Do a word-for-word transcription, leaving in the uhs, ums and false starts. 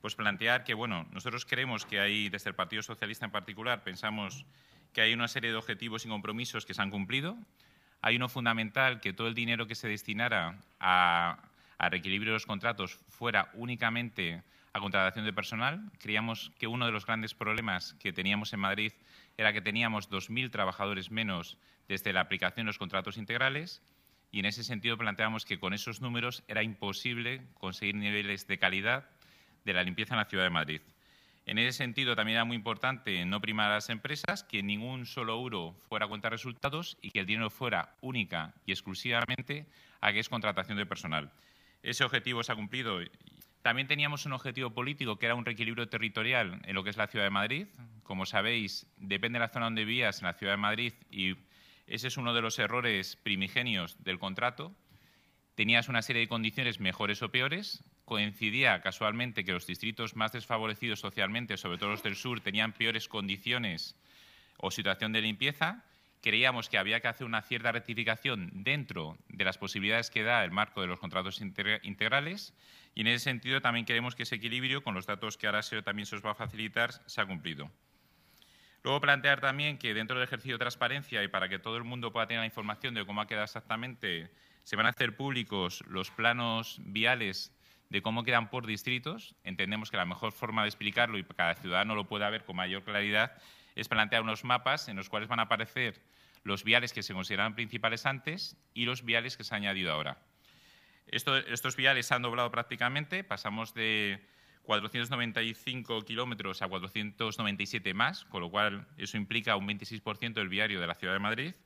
pues plantear que, bueno, nosotros creemos que hay, desde el Partido Socialista en particular, pensamos que hay una serie de objetivos y compromisos que se han cumplido. Hay uno fundamental, que todo el dinero que se destinara a, a reequilibrio de los contratos fuera únicamente a contratación de personal. Creíamos que uno de los grandes problemas que teníamos en Madrid era que teníamos dos mil trabajadores menos desde la aplicación de los contratos integrales y en ese sentido planteamos que con esos números era imposible conseguir niveles de calidad de la limpieza en la Ciudad de Madrid. En ese sentido también era muy importante no primar a las empresas, que ningún solo euro fuera a cuenta de resultados y que el dinero fuera única y exclusivamente a que es contratación de personal. Ese objetivo se ha cumplido. También teníamos un objetivo político que era un reequilibrio territorial en lo que es la Ciudad de Madrid. Como sabéis, depende de la zona donde vivías en la Ciudad de Madrid y ese es uno de los errores primigenios del contrato. Tenías una serie de condiciones mejores o peores. Coincidía casualmente que los distritos más desfavorecidos socialmente, sobre todo los del sur, tenían peores condiciones o situación de limpieza. Creíamos que había que hacer una cierta rectificación dentro de las posibilidades que da el marco de los contratos integrales y en ese sentido también creemos que ese equilibrio, con los datos que ahora también se os va a facilitar, se ha cumplido. Luego plantear también que dentro del ejercicio de transparencia y para que todo el mundo pueda tener la información de cómo ha quedado exactamente, se van a hacer públicos los planos viales de cómo quedan por distritos. Entendemos que la mejor forma de explicarlo y que cada ciudadano lo pueda ver con mayor claridad es plantear unos mapas en los cuales van a aparecer los viales que se consideraban principales antes y los viales que se han añadido ahora. Esto, estos viales se han doblado prácticamente, pasamos de cuatrocientos noventa y cinco kilómetros a cuatrocientos noventa y siete más, con lo cual eso implica un veintiséis por ciento del viario de la Ciudad de Madrid.